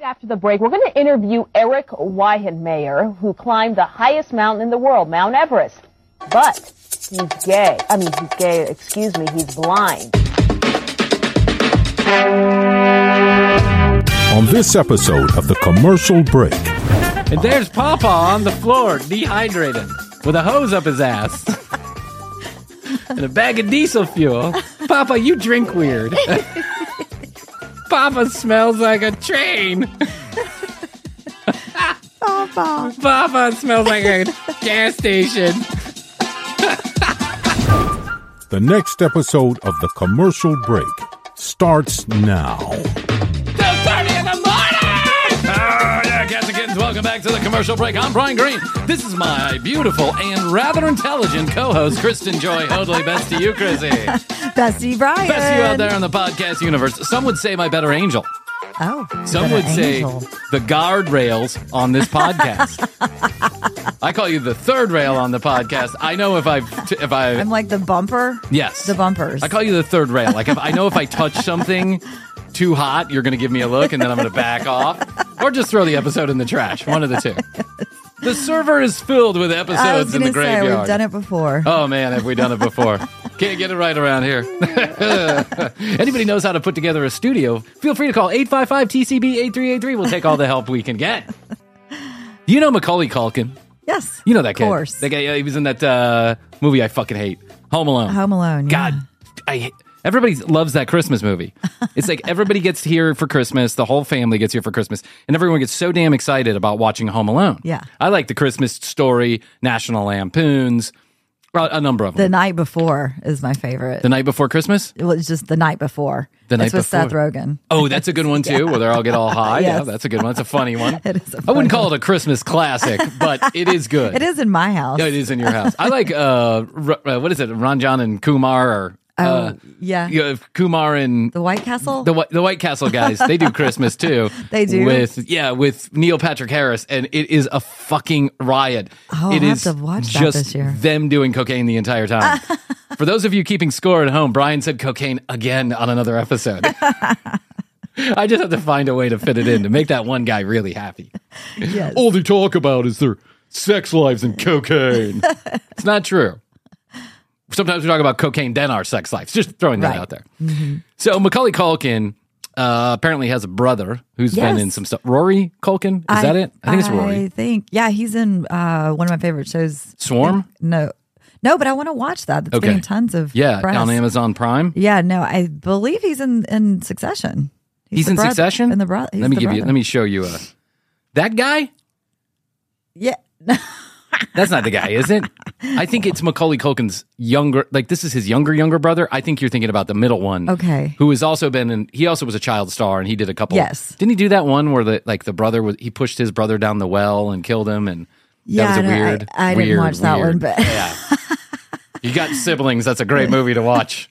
After the break, we're going to interview Eric Weihenmayer, who climbed the highest mountain in the world, Mount Everest. But he's gay. He's blind. On this episode of The Commercial Break. And there's Papa on the floor, dehydrated, with a hose up his ass. And a bag of diesel fuel. Papa, you drink weird. Papa smells like a train. Papa smells like a gas station. The next episode of The Commercial Break starts now. 2:30 in the morning! Oh, yeah, cats and kittens, welcome back to The Commercial Break. I'm Brian Green. This is my beautiful and rather intelligent co-host, Kristen Joy Hoadley. Best to you, Chrissy. Bestie Brian. Best to you out there in the podcast universe. Some would say my better angel. Oh, some would say the guardrails on this podcast. I call you the third rail on the podcast. I know if I'm like the bumper. Yes, the bumpers. I call you the third rail. Like if I know if I touch something too hot, you're going to give me a look, and then I'm going to back off, or just throw the episode in the trash. One of the two. The server is filled with episodes in the graveyard. We've done it before. Oh, man, have we done it before? Can't get it right around here. Anybody knows how to put together a studio, feel free to call 855-TCB-8383. We'll take all the help we can get. You know Macaulay Culkin? Yes. You know that kid. Of course. That guy, he was in that movie I fucking hate, Home Alone. Home Alone, yeah. God, everybody loves that Christmas movie. It's like everybody gets here for Christmas. The whole family gets here for Christmas. And everyone gets so damn excited about watching Home Alone. Yeah. I like The Christmas Story, National Lampoons, a number of them. The Night Before is my favorite. The Night Before Christmas? Well, it's just The Night Before. The Night it's with Before. Seth Rogen. Oh, that's a good one, too, where they all get all high. Yes. Yeah, that's a good one. It's a funny one. It is a I funny wouldn't call it a Christmas classic, but it is good. It is in my house. Yeah, it is in your house. I like, what is it, Ranjan and Kumar, or... yeah. Kumar and the White Castle? The White Castle guys. They do Christmas too. They do? With Neil Patrick Harris, and it is a fucking riot. Oh, it I'll is have to watch that just this year. them doing cocaine the entire time. For those of you keeping score at home, Brian said cocaine again on another episode. I just have to find a way to fit it in to make that one guy really happy. Yes. All they talk about is their sex lives and cocaine. It's not true. Sometimes we talk about cocaine, then our sex lives. Just throwing that out there. Mm-hmm. So Macaulay Culkin apparently has a brother who's been in some stuff. Rory Culkin? Is that it? I think it's Rory. I think. Yeah, he's in one of my favorite shows. Swarm? No, but I want to watch that. That's getting tons of press. On Amazon Prime. Yeah, no, I believe he's in Succession. He's in Succession? Let me show you that guy? Yeah. That's not the guy, is it? I think it's Macaulay Culkin's younger, like this is his younger brother. I think you're thinking about the middle one. Okay. Who has also been in, he also was a child star, and he did a couple. Yes. Didn't he do that one where the brother he pushed his brother down the well and killed him, and that was a weird. I didn't watch that one, but yeah. You got siblings, that's a great movie to watch.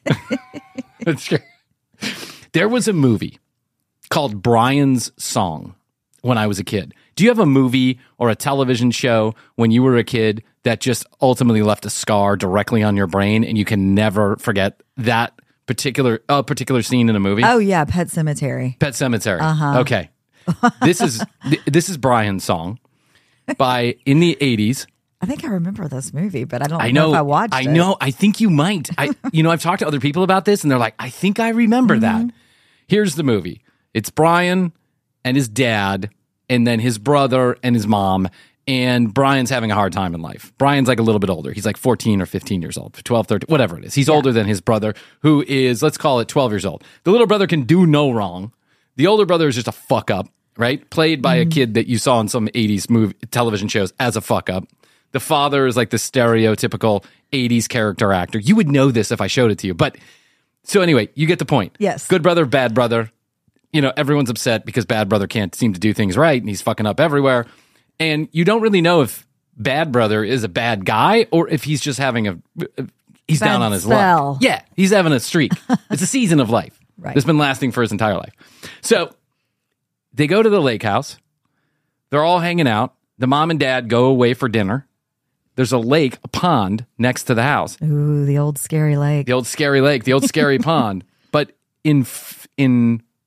There was a movie called Brian's Song when I was a kid. Do you have a movie or a television show when you were a kid that just ultimately left a scar directly on your brain and you can never forget that particular scene in a movie? Oh yeah, Pet Sematary. Pet Sematary. Uh-huh. Okay. This is Brian's Song in the 80s. I think I remember this movie, but I don't know if I watched it. I know. I think you might. I've talked to other people about this, and they're like, I think I remember that. Here's the movie. It's Brian and his dad, and then his brother and his mom, and Brian's having a hard time in life. Brian's like a little bit older. He's like 14 or 15 years old, 12, 13, whatever it is. He's older than his brother, who is, let's call it 12 years old. The little brother can do no wrong. The older brother is just a fuck up, right? Played by a kid that you saw in some 80s television shows as a fuck up. The father is like the stereotypical 80s character actor. You would know this if I showed it to you. But so anyway, you get the point. Yes. Good brother, bad brother. Everyone's upset because bad brother can't seem to do things right, and he's fucking up everywhere. And you don't really know if bad brother is a bad guy or if he's just having he's bad down on his spell. luck. Yeah, he's having a streak. It's a season of life. Right. That's been lasting for his entire life. So they go to the lake house. They're all hanging out. The mom and dad go away for dinner. There's a lake, a pond next to the house. Ooh, the old scary lake. The old scary lake, the old scary pond. But in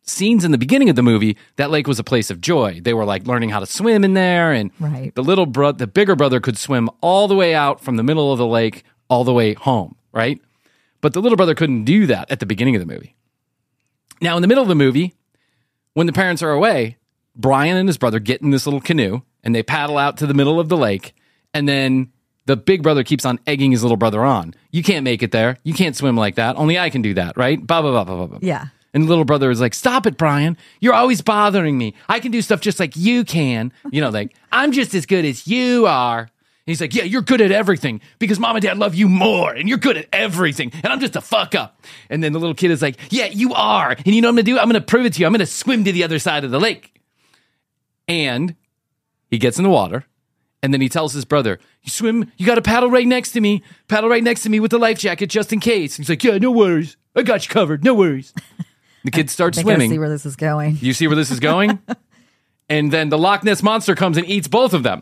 scenes in the beginning of the movie, that lake was a place of joy. They were like learning how to swim in there, and the bigger brother could swim all the way out from the middle of the lake all the way home, right? But the little brother couldn't do that at the beginning of the movie. Now, in the middle of the movie, when the parents are away, Brian and his brother get in this little canoe, and they paddle out to the middle of the lake, and then the big brother keeps on egging his little brother on. You can't make it there. You can't swim like that. Only I can do that, right? Blah, blah, blah, blah, blah. Yeah. And the little brother is like, stop it, Brian. You're always bothering me. I can do stuff just like you can. You know, like, I'm just as good as you are. He's like, yeah, you're good at everything because mom and dad love you more and you're good at everything and I'm just a fuck up. And then the little kid is like, yeah, you are. And you know what I'm going to do? I'm going to prove it to you. I'm going to swim to the other side of the lake. And he gets in the water and then he tells his brother, you swim, you got to paddle right next to me. Paddle right next to me with the life jacket just in case. He's like, yeah, no worries. I got you covered. No worries. The kid starts swimming. I see where this is going. You see where this is going? And then the Loch Ness Monster comes and eats both of them.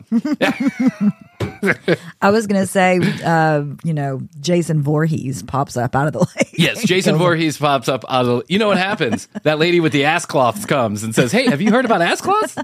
I was going to say, Jason Voorhees pops up out of the lake. Yes, Jason Voorhees pops up out of the... You know what happens? That lady with the ass cloths comes and says, hey, have you heard about ass cloths?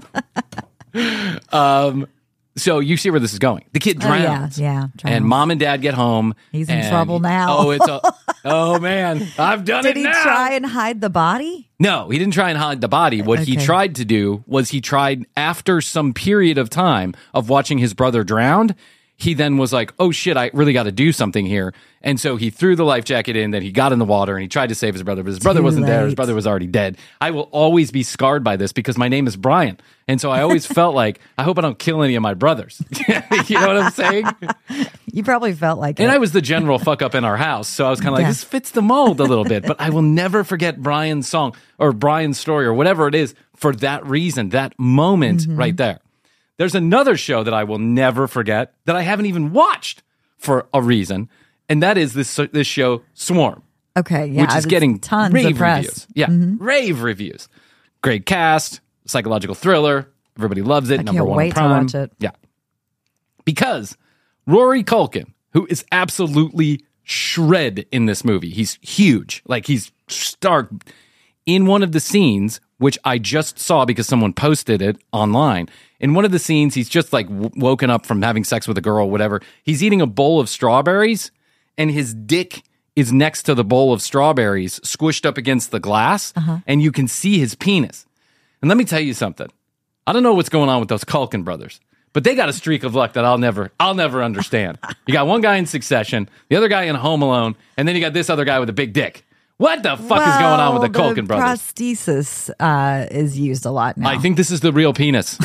So you see where this is going. The kid drowns. Yeah. And mom and dad get home. He's in trouble now. Oh, man. I've done it now. Did he try and hide the body? No, he didn't try and hide the body. What he tried to do was after some period of time of watching his brother drowned, he then was like, oh shit, I really got to do something here. And so he threw the life jacket in, then he got in the water and he tried to save his brother, but his brother wasn't there. His brother was already dead. I will always be scarred by this because my name is Brian. And so I always felt like, I hope I don't kill any of my brothers. You know what I'm saying? You probably felt like it. And I was the general fuck up in our house. So I was kind of like, this fits the mold a little bit, but I will never forget Brian's song or Brian's story or whatever it is for that reason, that moment right there. There's another show that I will never forget that I haven't even watched for a reason, and that is this show Swarm. Okay, yeah, which is getting tons rave of press. Reviews. Yeah, rave reviews. Great cast, psychological thriller. Everybody loves it. I Number can't one wait Prime. to watch it. Yeah, because Rory Culkin, who is absolutely shred in this movie, he's huge. Like he's stark in one of the scenes, which I just saw because someone posted it online. In one of the scenes, he's just like woken up from having sex with a girl, whatever. He's eating a bowl of strawberries, and his dick is next to the bowl of strawberries, squished up against the glass, and you can see his penis. And let me tell you something. I don't know what's going on with those Culkin brothers, but they got a streak of luck that I'll never understand. You got one guy in Succession, the other guy in Home Alone, and then you got this other guy with a big dick. What the fuck is going on with the Culkin brothers? Prosthesis is used a lot now. I think this is the real penis.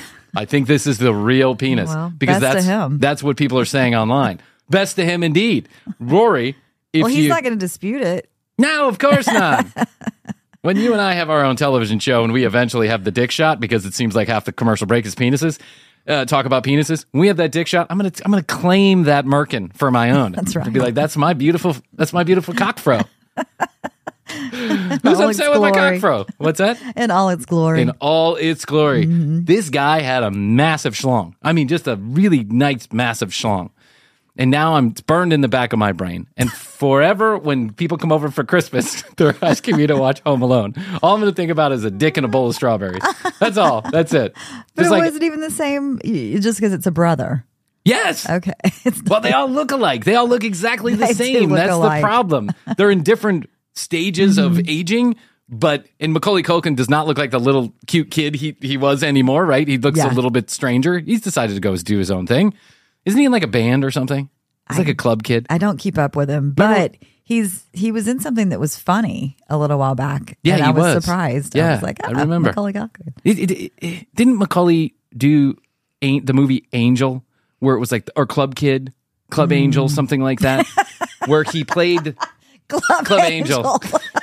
Well, because best to him. That's what people are saying online. Best to him indeed. Rory, he's not going to dispute it. No, of course not. When you and I have our own television show and we eventually have the dick shot because it seems like half the commercial break is penises, talk about penises. When we have that dick shot, I'm gonna claim that merkin for my own. That's right. To be like, that's my beautiful cock fro. Who's upset with my cock fro? What's that? In all its glory. In all its glory. This guy had a massive schlong. I mean, just a really nice, massive schlong. And now it's burned in the back of my brain. And forever, when people come over for Christmas, they're asking me to watch Home Alone. All I'm going to think about is a dick and a bowl of strawberries. That's all. That's it. But it wasn't even the same just because it's a brother. Yes. Okay. Well, they all look alike. They all look exactly the They same. do look That's alike. the problem. They're in different stages of aging, and Macaulay Culkin does not look like the little cute kid he was anymore, right? He looks a little bit stranger. He's decided to go do his own thing. Isn't he in like a band or something? He's like a club kid. I don't keep up with him, but he was in something that was funny a little while back. Yeah, and he I was was surprised. Yeah, I was like, I remember. Macaulay Culkin. Didn't Macaulay do the movie Angel, where it was like, or Club Kid, Club Angel, something like that, where he played Club Angel.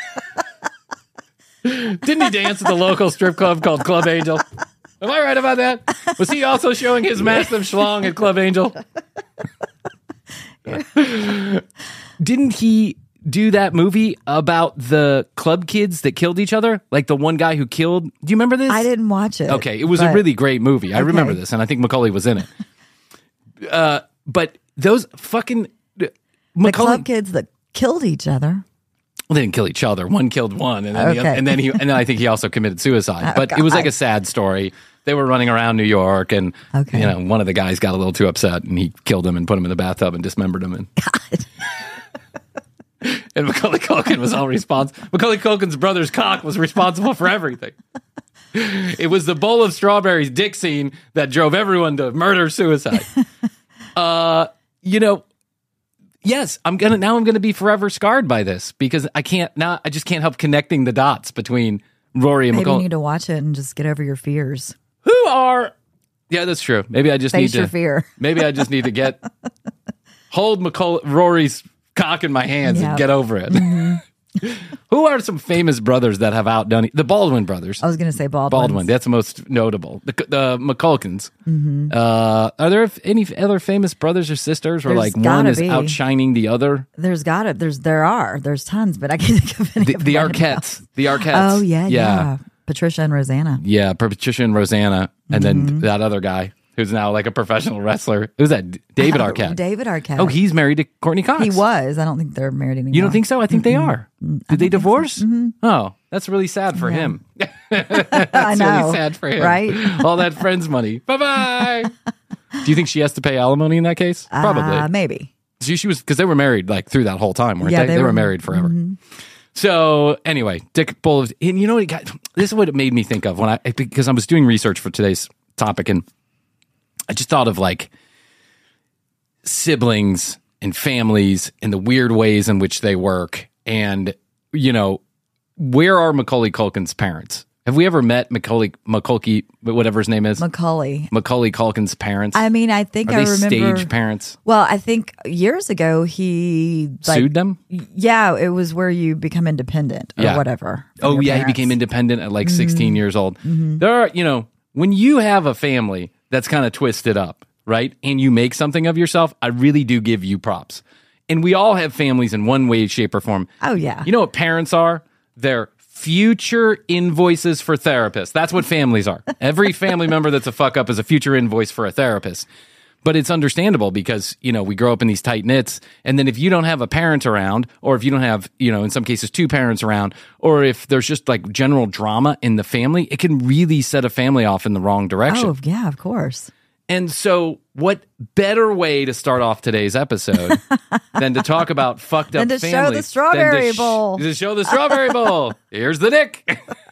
Didn't he dance at the local strip club called Club Angel? Am I right about that? Was he also showing his massive schlong at Club Angel? Didn't he do that movie about the club kids that killed each other? Like the one guy who killed... Do you remember this? I didn't watch it. Okay, it was a really great movie. I remember this, and I think Macaulay was in it. But those fucking... The club kids that killed each other. Well, they didn't kill each other. One killed one, and then Okay. and then I think he also committed suicide. But it was like a sad story. They were running around New York, and Okay. one of the guys got a little too upset, and he killed him and put him in the bathtub and dismembered him. And and Macaulay Culkin was all responsible. Macaulay Culkin's brother's cock was responsible for everything. It was the bowl of strawberries dick scene that drove everyone to murder suicide. Yes, I'm gonna be forever scarred by this because I just can't help connecting the dots between Rory and Maybe you Macaulay. need to watch it and just get over your fears. Yeah, that's true. Maybe I just Face need your to fear. Maybe I just need to hold Rory's cock in my hands and Yep. get over it. Who are some famous brothers that have outdone the Baldwin brothers? I was going to say Baldwin. That's the most notable. The McCulkins. Mm-hmm. Are there any other famous brothers or sisters where There's one gotta is be. outshining the other? There's tons, but I can't think of any. The Arquettes. The Arquettes. Oh yeah. Patricia and Rosanna. Yeah, Patricia and Rosanna, and then that other guy who's now like a professional wrestler. Who's that? David Arquette. David Arquette. Oh, he's married to Courtney Cox. He was. I don't think they're married anymore. You don't think so? I think they are. Did they divorce? Oh, that's really sad for him. I know. Really sad for him. Right? All that friends money. Bye-bye. Do you think she has to pay alimony in that case? Probably. Maybe. She was, because they were married like through that whole time, weren't Yeah, they? They were married forever. So anyway, Dick Bull, and you know what? This is what it made me think of because I was doing research for today's topic, and I just thought of like siblings and families and the weird ways in which they work, and where are Macaulay Culkin's parents? Have we ever met Macaulay, whatever his name is? Macaulay Culkin's parents? I mean, I think Are I they remember. stage parents? Well, I think years ago he Sued them? Yeah, it was where you become independent or Yeah. whatever. Oh, from your yeah, he parents. became independent at like 16 years old. There are, when you have a family that's kind of twisted up, right? And you make something of yourself, I really do give you props. And we all have families in one way, shape, or form. Oh, yeah. You know what parents are? They're future invoices for therapists. That's what families are. Every family member that's a fuck up is a future invoice for a therapist. But it's understandable because, we grow up in these tight knits. And then if you don't have a parent around, or if you don't have, in some cases, two parents around, or if there's just like general drama in the family, it can really set a family off in the wrong direction. Oh, yeah, of course. And so what better way to start off today's episode than to talk about fucked up Than to show families? the strawberry bowl. To show the strawberry bowl. Here's the dick.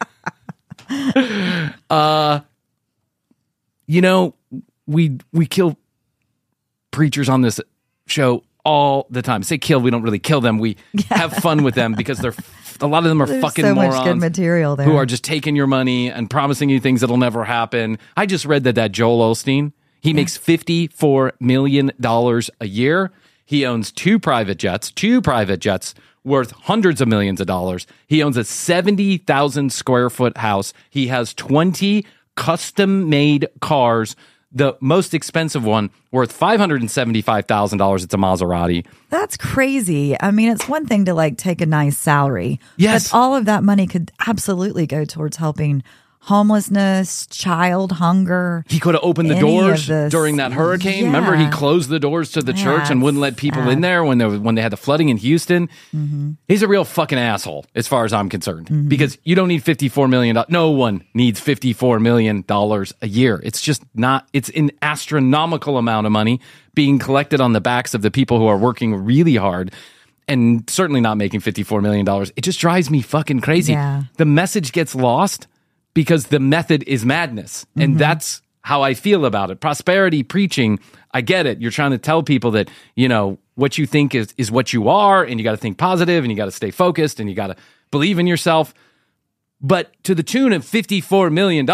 We kill preachers on this show all the time. Say kill, we don't really kill them. We have fun with them because a lot of them are There's fucking so morons much good material there. who are just taking your money and promising you things that'll never happen. I just read that Joel Osteen, he makes $54 million a year. He owns two private jets worth hundreds of millions of dollars. He owns a 70,000 square foot house. He has 20 custom made cars. The most expensive one worth $575,000. It's a Maserati. That's crazy. I mean, it's one thing to like take a nice salary. Yes. But all of that money could absolutely go towards helping homelessness, child hunger. He could have opened the Any of doors this. during that hurricane. Yeah. Remember, he closed the doors to the church and wouldn't let people in there when they had the flooding in Houston. Mm-hmm. He's a real fucking asshole, as far as I'm concerned, because you don't need $54 million. No one needs $54 million a year. It's just not. It's an astronomical amount of money being collected on the backs of the people who are working really hard. And certainly not making $54 million. It just drives me fucking crazy. Yeah. The message gets lost because the method is madness. And that's how I feel about it. Prosperity preaching, I get it. You're trying to tell people that, what you think is what you are, and you got to think positive, and you got to stay focused, and you got to believe in yourself. But to the tune of $54 million,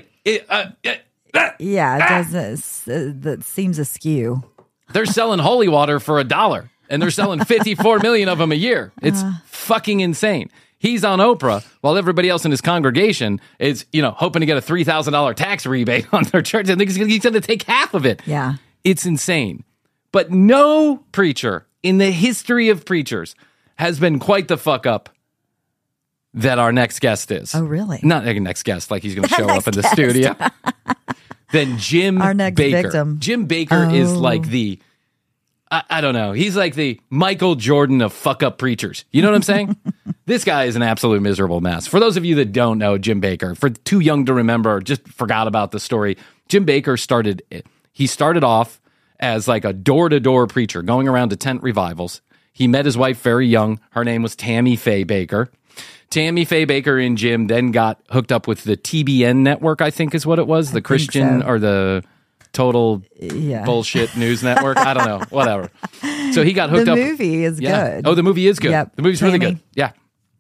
Yeah, it does. That seems askew. they're selling holy water for $1, and they're selling 54 million of them a year. It's fucking insane. He's on Oprah while everybody else in his congregation is, hoping to get a $3,000 tax rebate on their church. I think he's going to take half of it. Yeah. It's insane. But no preacher in the history of preachers has been quite the fuck up that our next guest is. Oh, really? Not like next guest, like he's going to show up in the studio. Then Jim Our next Baker. victim. Jim Baker is Oh. like the I don't know. He's like the Michael Jordan of fuck up preachers. You know what I'm saying? This guy is an absolute miserable mess. For those of you that don't know Jim Bakker, for too young to remember, just forgot about the story. Jim Bakker started off as like a door-to-door preacher going around to tent revivals. He met his wife very young. Her name was Tammy Faye Bakker. Tammy Faye Bakker and Jim then got hooked up with the TBN network, I think is what it was, the Christian or the total bullshit news network. I don't know, whatever. So he got hooked up. The movie is good. Oh, the movie is good. Yep. The movie's really good. Yeah.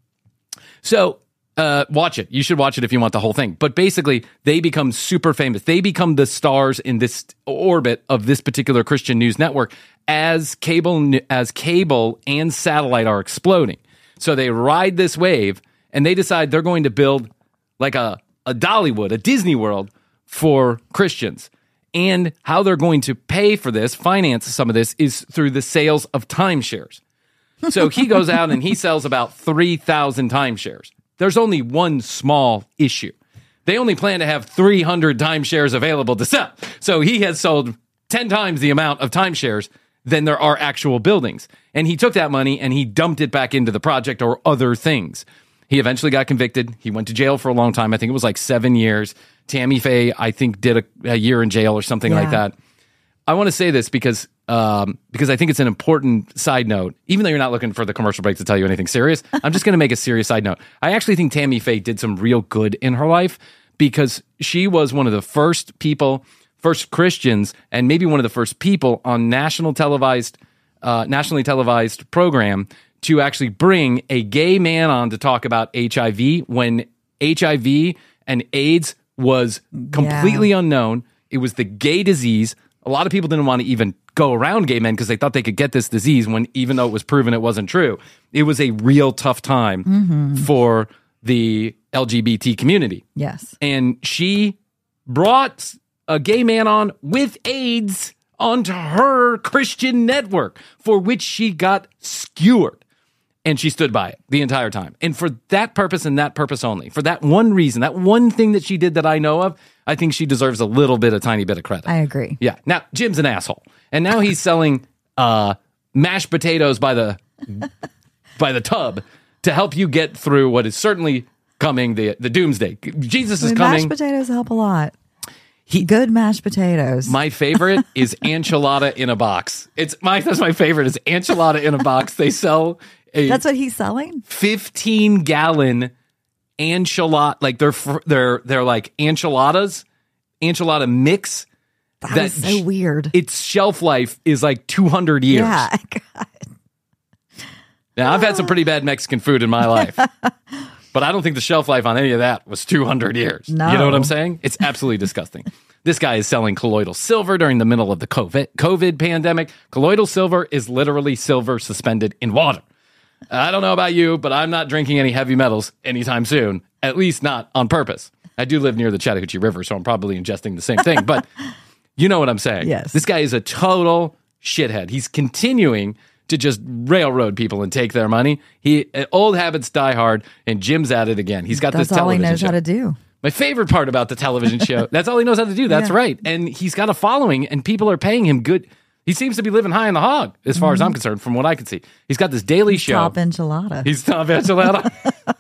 So watch it. You should watch it if you want the whole thing. But basically, they become super famous. They become the stars in this orbit of this particular Christian news network as cable and satellite are exploding. So they ride this wave, and they decide they're going to build like a Dollywood, a Disney World for Christians. And how they're going to pay for this, finance some of this, is through the sales of timeshares. So he goes out and he sells about 3,000 timeshares. There's only one small issue. They only plan to have 300 timeshares available to sell. So he has sold 10 times the amount of timeshares than there are actual buildings. And he took that money and he dumped it back into the project or other things. He eventually got convicted. He went to jail for a long time. I think it was like 7 years. Tammy Faye, I think, did a year in jail or something like that. I want to say this because I think it's an important side note. Even though you're not looking for the commercial break to tell you anything serious, I'm just going to make a serious side note. I actually think Tammy Faye did some real good in her life because she was one of the first Christians, and maybe one of the first people on nationally televised program to actually bring a gay man on to talk about HIV when HIV and AIDS was completely unknown. It was the gay disease. A lot of people didn't want to even go around gay men because they thought they could get this disease when, even though it was proven it wasn't true, it was a real tough time for the LGBT community. Yes. And she brought a gay man on with AIDS onto her Christian network, for which she got skewered. And she stood by it the entire time. And for that purpose and that purpose only, for that one reason, that one thing that she did that I know of, I think she deserves a tiny bit of credit. I agree. Yeah. Now, Jim's an asshole. And now he's selling mashed potatoes by the tub to help you get through what is certainly coming, the doomsday. Jesus is coming. Mashed potatoes help a lot. Good mashed potatoes. My favorite is enchilada in a box. That's my favorite is enchilada in a box. They sell That's what he's selling? 15-gallon enchilada, like they're like enchilada mix. That is so weird. Its shelf life is like 200 years. Yeah, God. Now, I've had some pretty bad Mexican food in my life. But I don't think the shelf life on any of that was 200 years. No. You know what I'm saying? It's absolutely disgusting. This guy is selling colloidal silver during the middle of the COVID pandemic. Colloidal silver is literally silver suspended in water. I don't know about you, but I'm not drinking any heavy metals anytime soon, at least not on purpose. I do live near the Chattahoochee River, so I'm probably ingesting the same thing. But you know what I'm saying. Yes. This guy is a total shithead. He's continuing to just railroad people and take their money. Old habits die hard, and Jim's at it again. He's got this television show. That's all he knows how to do. My favorite part about the television show, that's all he knows how to do. That's right. And he's got a following, and people are paying him good. He seems to be living high on the hog, as far as I'm concerned, from what I can see. He's got this daily show. Top enchilada. He's top enchilada.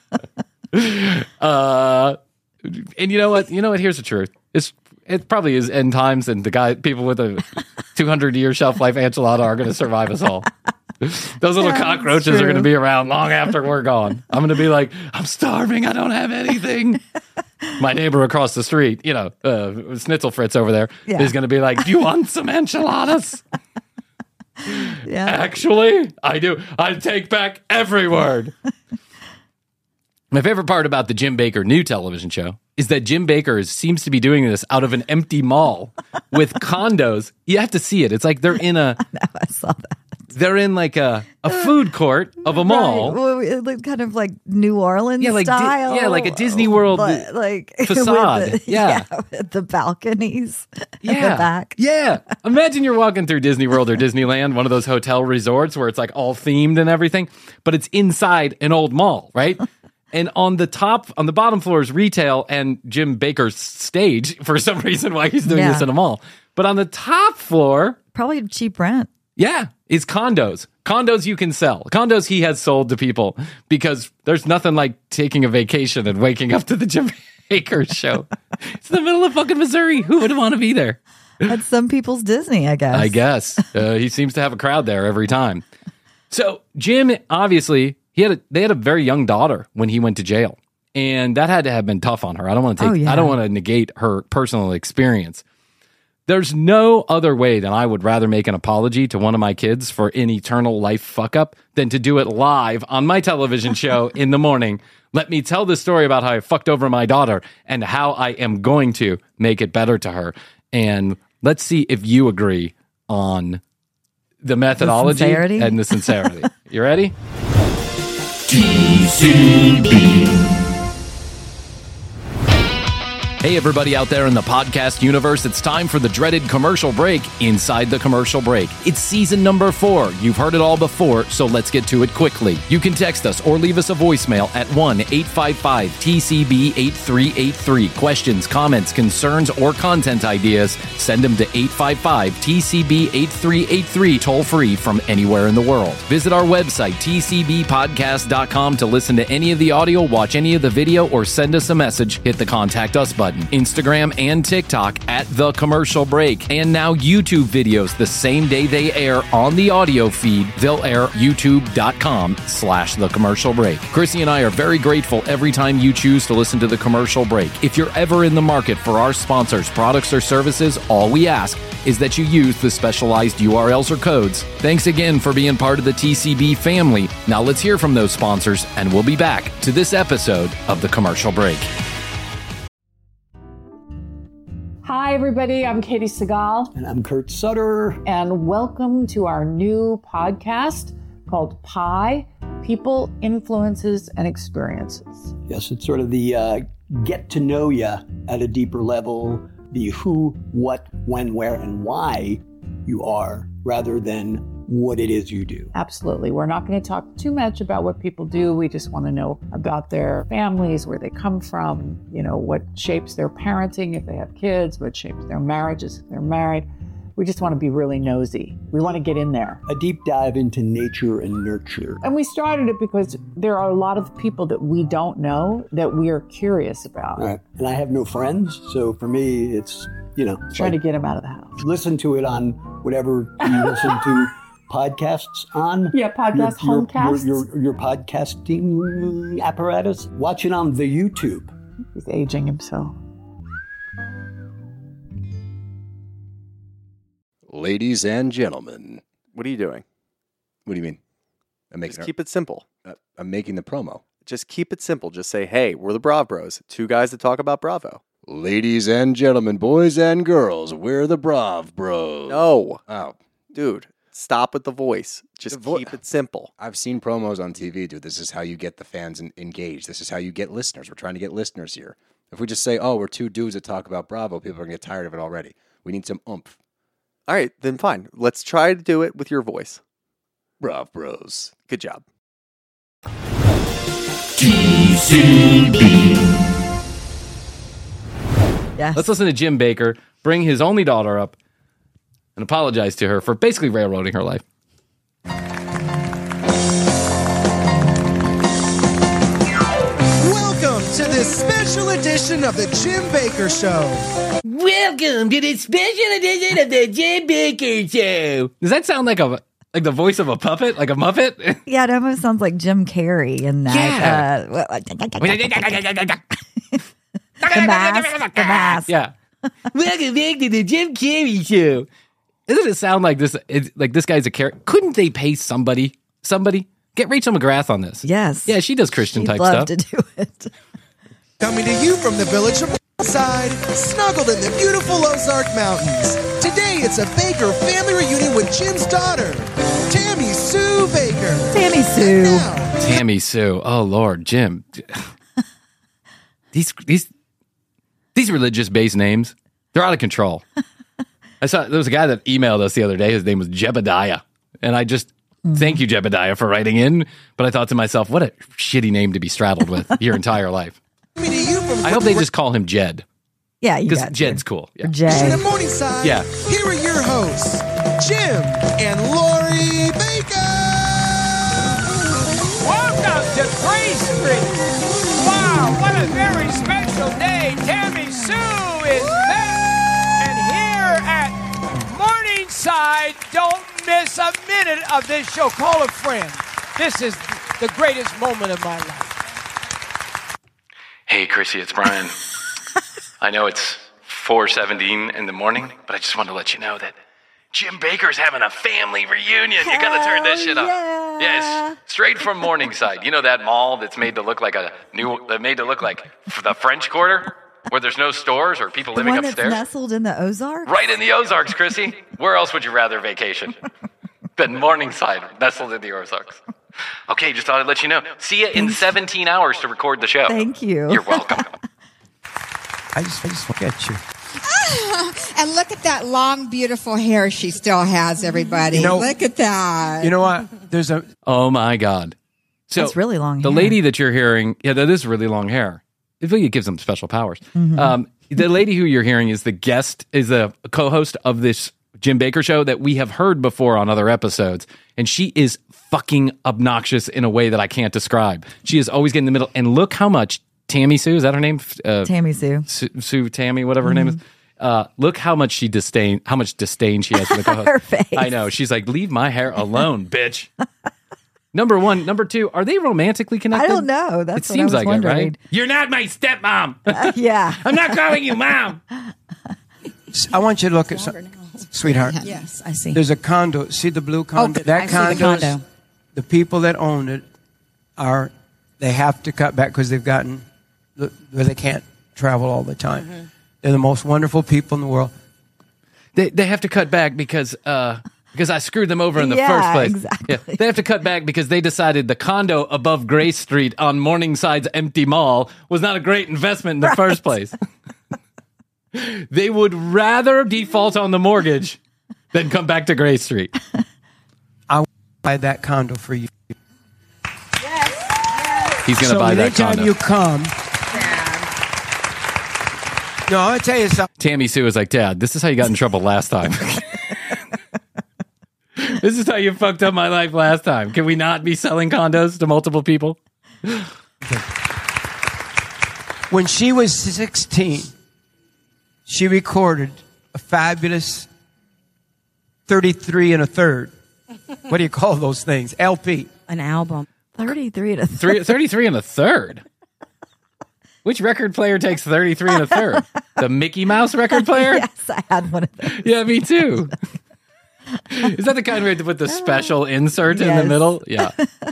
And you know what? Here's the truth. It probably is end times, and people with a 200-year shelf life enchilada are going to survive us all. Those little cockroaches are going to be around long after we're gone. I'm going to be like, I'm starving. I don't have anything. My neighbor across the street, Schnitzel Fritz over there, is going to be like, do you want some enchiladas? Yeah. Actually, I do. I take back every word. My favorite part about the Jim Bakker new television show is that Jim Bakker seems to be doing this out of an empty mall with condos. You have to see it. It's like they're in a... I saw that. They're in like a food court of a mall. Right. Well, kind of like New Orleans style. Like a Disney World like facade. With the balconies at the back. Yeah. Imagine you're walking through Disney World or Disneyland, one of those hotel resorts where it's like all themed and everything, but it's inside an old mall, right? And on the bottom floor is retail and Jim Bakker's stage, for some reason why he's doing this in a mall. But on the top floor... Probably cheap rent. Yeah. is condos. Condos you can sell. Condos he has sold to people because there's nothing like taking a vacation and waking up to the Jim Baker show. It's the middle of fucking Missouri. Who would want to be there? That's some people's Disney, I guess. I guess. He seems to have a crowd there every time. So Jim, obviously, they had a very young daughter when he went to jail. And that had to have been tough on her. I don't want to negate her personal experience. There's no other way that I would rather make an apology to one of my kids for an eternal life fuck up than to do it live on my television show in the morning. Let me tell the story about how I fucked over my daughter and how I am going to make it better to her. And let's see if you agree on the methodology and the sincerity. You ready? TCB. Hey, everybody out there in the podcast universe, it's time for the dreaded commercial break inside the commercial break. It's season number 4. You've heard it all before, so let's get to it quickly. You can text us or leave us a voicemail at 1-855-TCB-8383. Questions, comments, concerns, or content ideas, send them to 855-TCB-8383, toll free from anywhere in the world. Visit our website, tcbpodcast.com, to listen to any of the audio, watch any of the video, or send us a message. Hit the Contact Us button. Instagram and TikTok at The Commercial Break. And now YouTube videos the same day they air on the audio feed. They'll air youtube.com/The Commercial Break. Chrissy and I are very grateful every time you choose to listen to The Commercial Break. If you're ever in the market for our sponsors, products, or services, all we ask is that you use the specialized URLs or codes. Thanks again for being part of the TCB family. Now let's hear from those sponsors, and we'll be back to this episode of The Commercial Break. Hi, everybody. I'm Katie Segal. And I'm Kurt Sutter. And welcome to our new podcast called PIE, People, Influences, and Experiences. Yes, it's sort of the get to know you at a deeper level, the who, what, when, where, and why you are, rather than what it is you do. Absolutely. We're not going to talk too much about what people do. We just want to know about their families, where they come from, what shapes their parenting if they have kids, what shapes their marriages if they're married. We just want to be really nosy. We want to get in there. A deep dive into nature and nurture. And we started it because there are a lot of people that we don't know that we are curious about. Right. And I have no friends, so for me, it's, trying to get them out of the house. Listen to it on whatever you listen to podcasts on. Yeah, homecasts. Your podcasting apparatus. Watch it on the YouTube. He's aging himself. Ladies and gentlemen. What are you doing? What do you mean? Just keep it simple. I'm making the promo. Just keep it simple. Just say, hey, we're the Brav Bros. 2 guys that talk about Bravo. Ladies and gentlemen, boys and girls, we're the Brav Bros. No. Oh. Dude, stop with the voice. Just keep it simple. I've seen promos on TV, dude. This is how you get the fans engaged. This is how you get listeners. We're trying to get listeners here. If we just say, oh, we're 2 dudes that talk about Bravo, people are going to get tired of it already. We need some oomph. All right, then fine. Let's try to do it with your voice. Brav Bros. Good job. TCB. Yes. Let's listen to Jim Baker bring his only daughter up and apologize to her for basically railroading her life. Welcome to this special edition of the Jim Baker Show. Welcome to this special edition of the Jim Baker Show. Does that sound like the voice of a puppet, like a Muppet? Yeah, it almost sounds like Jim Carrey in that. The mask. Yeah. Welcome back to the Jim Carrey Show. Doesn't it sound like this? Like this guy's a character? Couldn't they pay somebody? Get Rachel McGrath on this. Yes. Yeah, she does Christian type love stuff. to do it. Coming to you from the village of Side, snuggled in the beautiful Ozark Mountains. Today it's a Baker family reunion with Jim's daughter, Tammy Sue Baker. Tammy Sue. Tammy Sue. Oh Lord, Jim. These religious based names, they're out of control. There was a guy that emailed us the other day. His name was Jebediah. And I just thank you, Jebediah, for writing in. But I thought to myself, what a shitty name to be straddled with your entire life. I hope they just call him Jed. Yeah, you because got Jed's cool. Yeah. Jay. Morningside. Yeah. Here are your hosts, Jim and Lori. to Grace Street. Wow, what a very special day. Tammy Sue is back. And here at Morningside, don't miss a minute of this show. Call a friend. This is the greatest moment of my life. Hey, Chrissy, it's Brian. I know it's 4:17 in the morning, but I just wanted to let you know that Jim Baker's having a family reunion. You gotta turn this shit on. Yeah, it's straight from Morningside. You know that mall that's made to look like the French Quarter, where there's no stores or people living upstairs? The one that's nestled in the Ozarks? Right in the Ozarks, Chrissy. Where else would you rather vacation than Morningside, nestled in the Ozarks? Okay, just thought I'd let you know. See you in 17 hours to record the show. Thank you. You're welcome. I just look at you. And look at that long, beautiful hair she still has, everybody. Look at that. You know what? Oh, my God. So that's really long the hair. lady that you're hearing, that is really long hair. It really gives them special powers. Mm-hmm. The lady who you're hearing is a co-host of this Jim Baker show that we have heard before on other episodes. And she is fucking obnoxious in a way that I can't describe. She is always getting in the middle. And look how much Tammy Sue, is that her name? Tammy Sue. Sue Tammy, whatever her name is. Look how much disdain she has for the co-host. Her face. I know. She's like, leave my hair alone, bitch. Number one. Number two, are they romantically connected? I don't know. That's it what seems I was like wondering. it, right? You're not my stepmom. Yeah. I'm not calling you mom. I want you to look at something. Sweetheart. Yes, I see. There's a condo. See the blue condo? I see the condo. The people that own it they have to cut back because they've gotten, they can't travel all the time. Mm-hmm. They're the most wonderful people in the world. They have to cut back because I screwed them over in the first place. Exactly. Yeah, they have to cut back because they decided the condo above Grace Street on Morningside's empty mall was not a great investment in the first place. They would rather default on the mortgage than come back to Grace Street. I will buy that condo for you. Yes. He's going to buy that condo. So anytime you come... No, I'm going to tell you something. Tammy Sue is like, Dad, this is how you got in trouble last time. This is how you fucked up my life last time. Can we not be selling condos to multiple people? When she was 16, she recorded a fabulous 33 and a third. What do you call those things? LP. An album. 33 and a third. 33 and a third? Which record player takes 33 and a third? The Mickey Mouse record player? Yes, I had one of those. Yeah, me too. Is that the kind where you have to put the special insert in the middle? Yeah.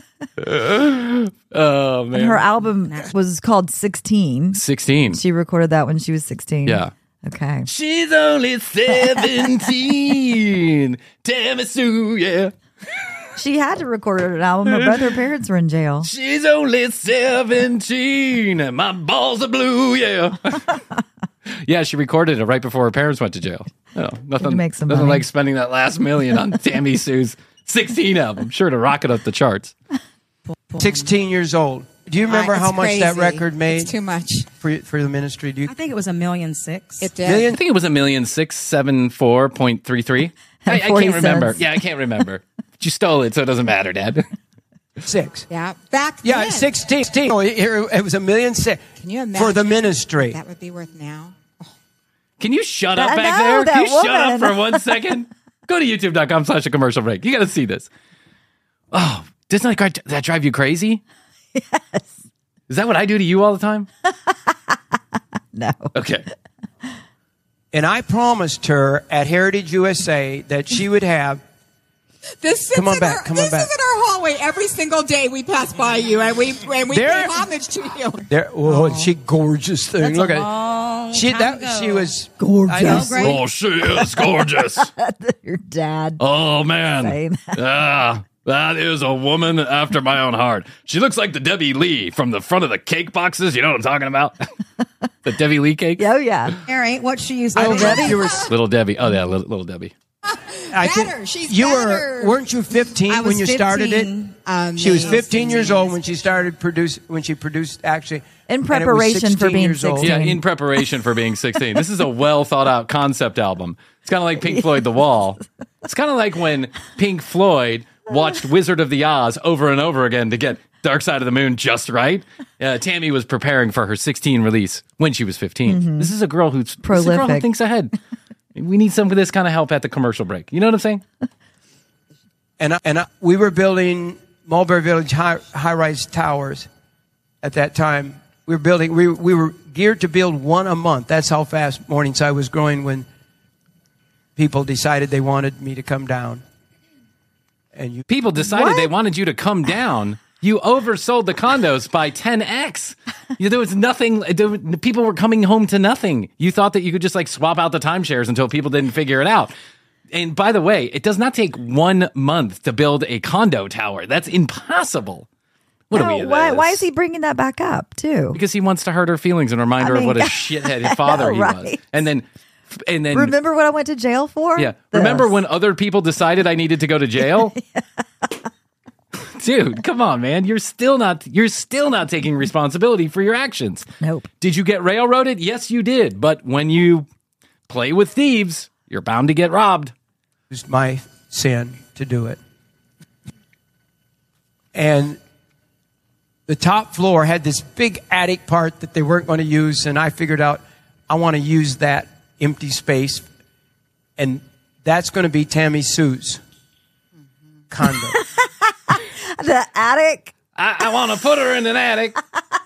Oh, man. And her album was called 16. 16. She recorded that when she was 16. Yeah. Okay. She's only 17. Tammy Sue, yeah. She had to record an album, but both her parents were in jail. She's only 17 and my balls are blue, yeah. Yeah, she recorded it right before her parents went to jail. Oh, nothing make some nothing money. like spending that last million on Tammy Sue's 16 album. Sure to rocket up the charts. 16 years old. Do you remember how much that record made? It's too much. For the ministry? I think it was $1.6 million. It did. Million? I think it was $1,674.33. I can't remember. Yeah, I can't remember. You stole it, so it doesn't matter, Dad. 6. Yeah, back then. Yeah, 16. Oh, it was $1.6 million. Can you imagine for the ministry? That would be worth now. Can you shut up I back know, there? that Can you shut up woman. for 1 second? Go to youtube.com/commercial break. You got to see this. Oh, doesn't that drive you crazy? Yes. Is that what I do to you all the time? No. Okay. And I promised her at Heritage USA that she would have. This is in our hallway every single day we pass by you, and we pay homage to you. She gorgeous thing. That's Look a at long she. time That ago. she was Gorgeous. Oh, she is gorgeous. Your dad. Oh, man. saying that. That is a woman after my own heart. She looks like the Debbie Lee from the front of the cake boxes. You know what I'm talking about? The Debbie Lee cake? Oh, yeah. Mary, what she used I to don't know if you were. Little Debbie. Oh, yeah, little Debbie. She's you better. weren't you 15 I was when you started 15, it? She was 15 years old when she started produced actually. In and it was preparation for 16 being years old. 16. Yeah, in preparation for being 16. This is a well thought out concept album. It's kind of like Pink Floyd The Wall. It's kind of like when Pink Floyd watched Wizard of the Oz over and over again to get Dark Side of the Moon just right. Tammy was preparing for her 16 release when she was 15. Mhm. This is a girl who's Prolific. This is a girl who thinks ahead. We need some of this kind of help at the commercial break. You know what I'm saying? And we were building Mulberry Village high-rise towers at that time. We were geared to build one a month. That's how fast Morningside was growing when people decided they wanted me to come down. And people decided they wanted you to come down. You oversold the condos by 10x. There was nothing. People were coming home to nothing. You thought that you could just like swap out the timeshares until people didn't figure it out. And by the way, it does not take 1 month to build a condo tower. That's impossible. What are we at this? Why is he bringing that back up too? Because he wants to hurt her feelings and remind her of what a shithead father he was. And then remember what I went to jail for? Yeah. Remember when other people decided I needed to go to jail? Dude, come on, man. You're still not taking responsibility for your actions. Nope. Did you get railroaded? Yes, you did. But when you play with thieves, you're bound to get robbed. It was my sin to do it. And the top floor had this big attic part that they weren't going to use, and I figured out I want to use that empty space, and that's going to be Tammy Sue's condo. The attic? I want to put her in an attic.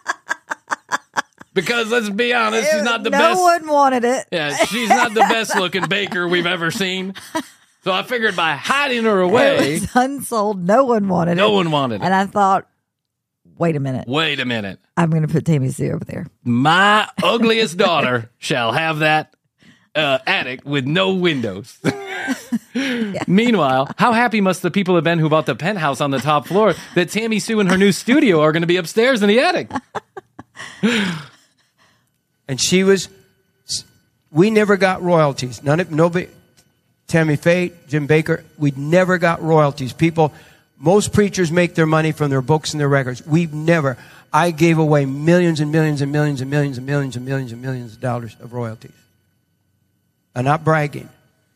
Because let's be honest, she's not the best. No one wanted it. Yeah, she's not the best looking baker we've ever seen. So I figured by hiding her away. It was unsold. No one wanted it. No one wanted it. And I thought, wait a minute. I'm going to put Tammy Sue over there. My ugliest daughter shall have that attic with no windows. Meanwhile, how happy must the people have been who bought the penthouse on the top floor that Tammy Sue and her new studio are going to be upstairs in the attic? And we never got royalties. Nobody, Tammy Faye, Jim Baker, we never got royalties. Most preachers make their money from their books and their records. I gave away millions and millions and millions and millions and millions and millions and millions of dollars of royalties. I'm not bragging.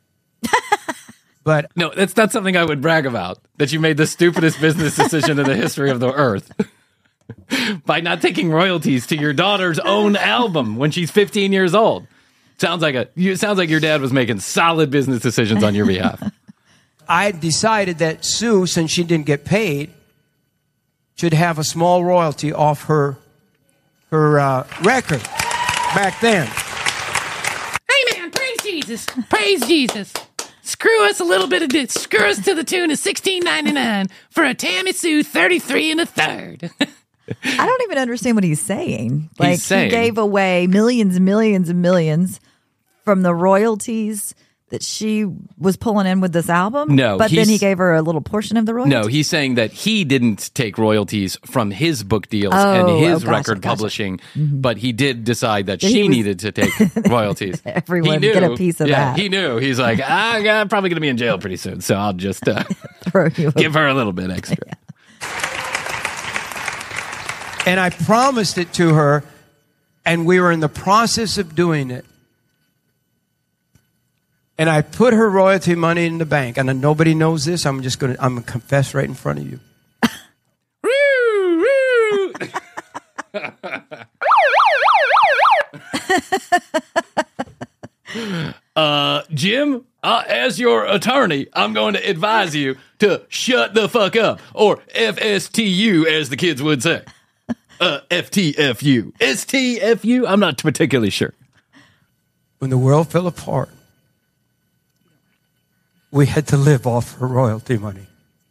But no, that's not something I would brag about, that you made the stupidest business decision in the history of the earth. By not taking royalties to your daughter's own album when she's 15 years old. Sounds like your dad was making solid business decisions on your behalf. I decided that Sue, since she didn't get paid, should have a small royalty off her record back then. Hey man, praise Jesus. Praise Jesus. Screw us screw us to the tune of $16.99 for a Tammy Sue 33 1/3. I don't even understand what he's saying. He gave away millions and millions and millions from the royalties that she was pulling in with this album? No. But then he gave her a little portion of the royalties? No, he's saying that he didn't take royalties from his book deals and his record publishing, but he did decide that she needed to take royalties. Everyone get a piece of that. He knew. He's like, I'm probably going to be in jail pretty soon, so I'll just give her a little bit extra. Yeah. And I promised it to her, and we were in the process of doing it. And I put her royalty money in the bank. And nobody knows this. I'm going to confess right in front of you. Jim, as your attorney, I'm going to advise you to shut the fuck up. Or FSTU, as the kids would say. FTFU. STFU? I'm not particularly sure. When the world fell apart, we had to live off her royalty money.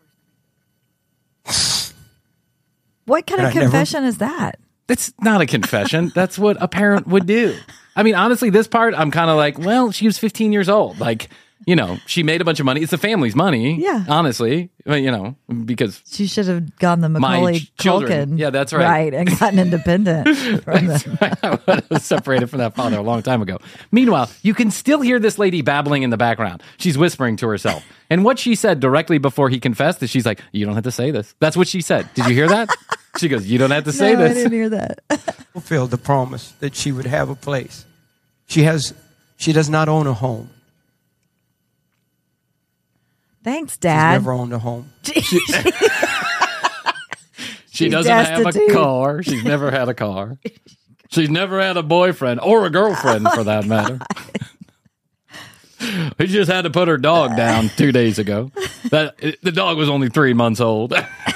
What kind of confession is that? That's not a confession. That's what a parent would do. I mean, honestly, this part, I'm kind of like, well, she was 15 years old. Like, you know, she made a bunch of money. It's the family's money. Yeah. Honestly, you know, because she should have gone the Macaulay Culkin. Yeah, that's right. Right, and gotten independent. That's right. I would have separated from that father a long time ago. Meanwhile, you can still hear this lady babbling in the background. She's whispering to herself. And what she said directly before he confessed is she's like, you don't have to say this. That's what she said. Did you hear that? She goes, you don't have to say this. I didn't hear that. Fulfilled the promise that she would have a place. She does not own a home. Thanks, Dad. She's never owned a home. She She doesn't have a car. She's never had a car. She's never had a boyfriend or a girlfriend, for that matter. We just had to put her dog down 2 days ago. The dog was only 3 months old.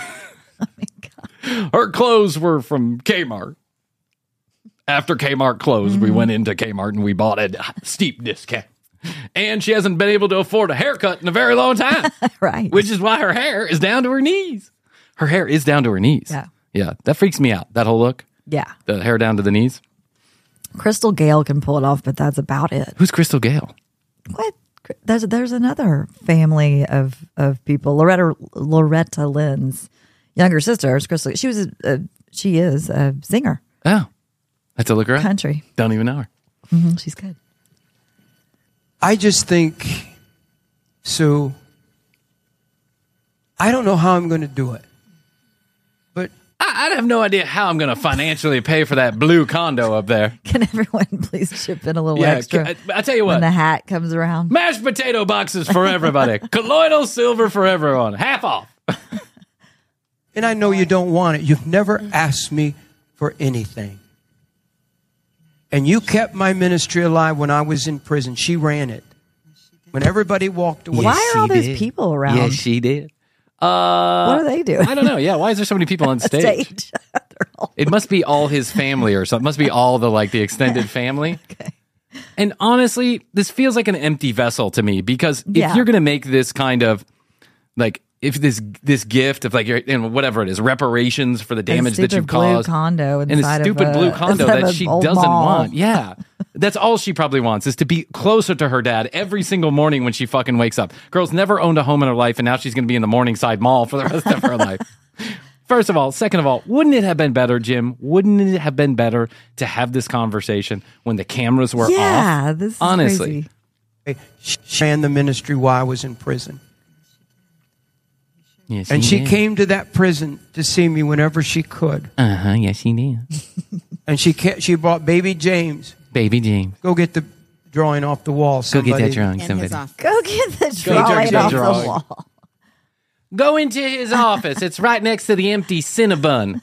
Her clothes were from Kmart. After Kmart closed, we went into Kmart and we bought a steep discount. And she hasn't been able to afford a haircut in a very long time. Right. Which is why her hair is down to her knees. Her hair is down to her knees. Yeah. Yeah. That freaks me out. That whole look. Yeah. The hair down to the knees. Crystal Gale can pull it off, but that's about it. Who's Crystal Gale? What? There's another family of people. Loretta Lynn's younger sister is Crystal. She is a singer. Oh. That's a look her up. Country. Don't even know her. Mm-hmm. She's good. I just think, Sue, I don't know how I'm going to do it. But I have no idea how I'm going to financially pay for that blue condo up there. Can everyone please chip in a little extra? I tell you what. When the hat comes around. Mashed potato boxes for everybody. Colloidal silver for everyone. Half off. And I know you don't want it. You've never asked me for anything. And you kept my ministry alive when I was in prison. She ran it. When everybody walked away. Why are all those people around? Yes, she did. What are they doing? I don't know. Yeah, why is there so many people on stage? It must be all his family or something. It must be all the extended family. Okay. And honestly, this feels like an empty vessel to me because if Yeah. you're going to make this kind of if this gift of whatever it is, reparations for the damage that you've caused, condo and a stupid blue condo that she doesn't want. Yeah. That's all she probably wants is to be closer to her dad every single morning when she fucking wakes up. Girl's never owned a home in her life, and now she's going to be in the Morningside Mall for the rest of her life. First of all. Second of all, wouldn't it have been better, Jim? Wouldn't it have been better to have this conversation when the cameras were off? Yeah, this is honestly. crazy. She ran the ministry while I was in prison. Yes, and she did. came to that prison to see me whenever she could. Yes, she did. And she brought baby James. Baby James. Go get the drawing off the wall. Somebody. Go get that drawing. Somebody. Go get the drawing off the wall. Go into his office. It's right next to the empty Cinnabon.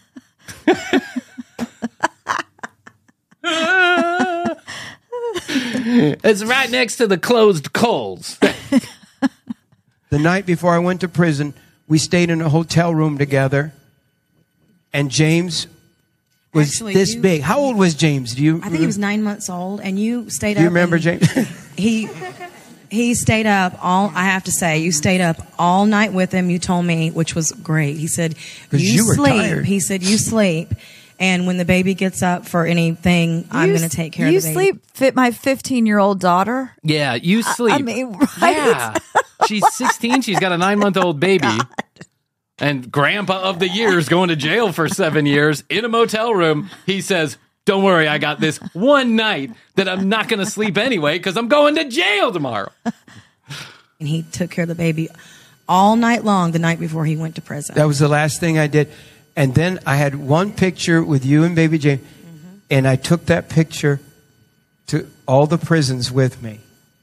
It's right next to the closed Kohl's. The night before I went to prison, we stayed in a hotel room together, and James was Actually, this big. How old was James? Do you? I think he was 9 months old, and you stayed up. Do you remember James? He stayed up all. I have to say, you stayed up all night with him. You told me, which was great. He said, you were sleep. tired. He said, you sleep. And when the baby gets up for anything, I'm going to take care of the baby. You sleep fit my 15-year-old daughter? Yeah, you sleep. I mean, right? Yeah. She's 16. She's got a 9-month-old baby. God. And grandpa of the year is going to jail for 7 years in a motel room. He says, don't worry, I got this one night that I'm not going to sleep anyway because I'm going to jail tomorrow. And he took care of the baby all night long the night before he went to prison. That was the last thing I did. And then I had one picture with you and baby James, and I took that picture to all the prisons with me.